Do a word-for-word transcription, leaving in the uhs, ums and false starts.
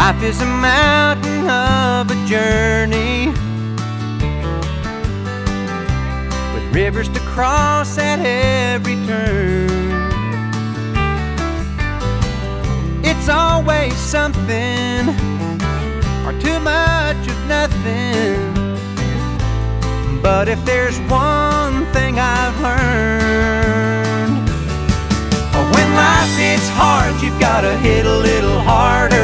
Life is a mountain of a journey, with rivers to cross at every turn. It's always something, or too much of nothing. But if there's one thing I've learned, when life hits hard, you've gotta hit a little harder.